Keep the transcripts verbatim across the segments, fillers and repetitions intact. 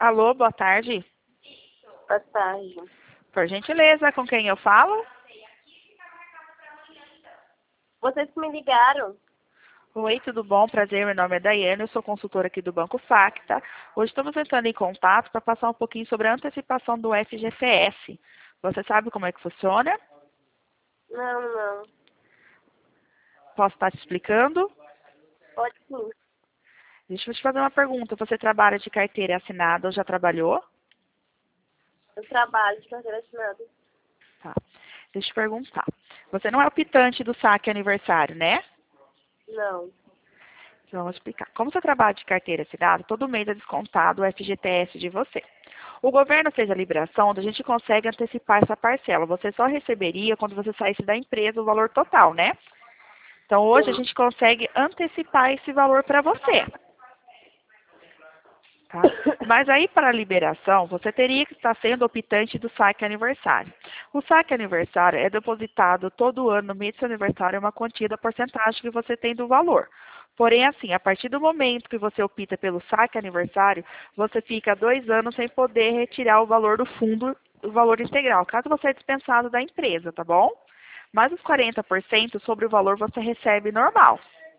Alô, boa tarde. Boa tarde. Por gentileza, com quem eu falo? Vocês que me ligaram. Oi, tudo bom? Prazer, meu nome é Daiane, eu sou consultora aqui do Banco Facta. Hoje estamos entrando em contato para passar um pouquinho sobre a antecipação do F G T S. Você sabe como é que funciona? Não, não. Posso estar te explicando? Pode sim. Deixa eu te fazer uma pergunta. Você trabalha de carteira assinada ou já trabalhou? Eu trabalho de carteira assinada. Tá. Deixa eu te perguntar. Você não é o pitante do saque aniversário, né? Não. Então, vamos explicar. Como você trabalha de carteira assinada, todo mês é descontado o F G T S de você. O governo fez a liberação onde a gente consegue antecipar essa parcela. Você só receberia quando você saísse da empresa o valor total, né? Então, hoje a Sim. gente consegue antecipar esse valor para você. Tá? Mas aí, para a liberação, você teria que estar sendo optante do saque aniversário. O saque aniversário é depositado todo ano no mês do seu aniversário uma quantia da porcentagem que você tem do valor. Porém, assim, a partir do momento que você opta pelo saque aniversário, você fica dois anos sem poder retirar o valor do fundo, o valor integral, caso você é dispensado da empresa, tá bom? Mas os quarenta por cento sobre o valor você recebe normal.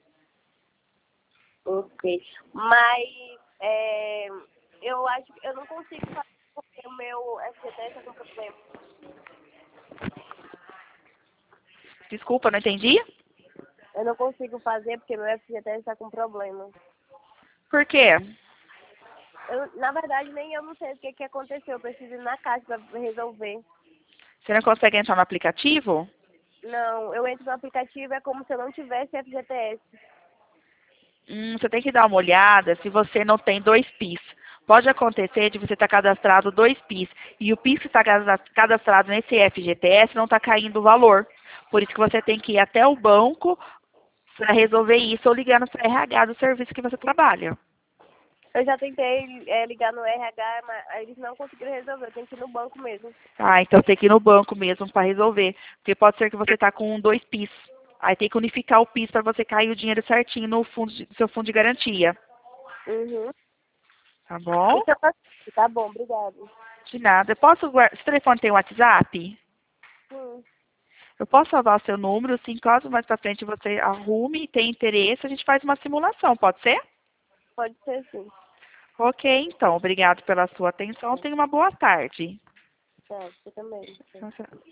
Ok. Mas é, eu acho que eu não consigo fazer porque o meu F G T S está com problema. Desculpa, não entendi? Eu não consigo fazer porque meu F G T S está com problema. Por quê? Eu, na verdade, nem eu não sei o que, que aconteceu. Eu preciso ir na caixa para resolver. Você não consegue entrar no aplicativo? Não, eu entro no aplicativo, é como se eu não tivesse F G T S. Hum, você tem que dar uma olhada se você não tem dois P I S. Pode acontecer de você estar cadastrado dois P I S e o P I S que está cadastrado nesse F G T S não está caindo o valor. Por isso que você tem que ir até o banco para resolver isso ou ligar no seu R H do serviço que você trabalha. Eu já tentei é, ligar no R H, mas eles não conseguiram resolver. Eu tenho que ir no banco mesmo. Ah, então tem que ir no banco mesmo para resolver. Porque pode ser que você está com dois P I S. Aí tem que unificar o P I S para você cair o dinheiro certinho no fundo de- seu fundo de garantia. Uhum. Tá bom? Então, tá bom, obrigado. De nada. Eu posso guardar. Esse telefone tem WhatsApp? Sim, Eu posso salvar o seu número, assim, caso mais pra frente você arrume e tenha interesse, a gente faz uma simulação, pode ser? pode ser sim. Ok, então. Obrigado pela sua atenção. Tenha uma boa tarde. Tá, você também.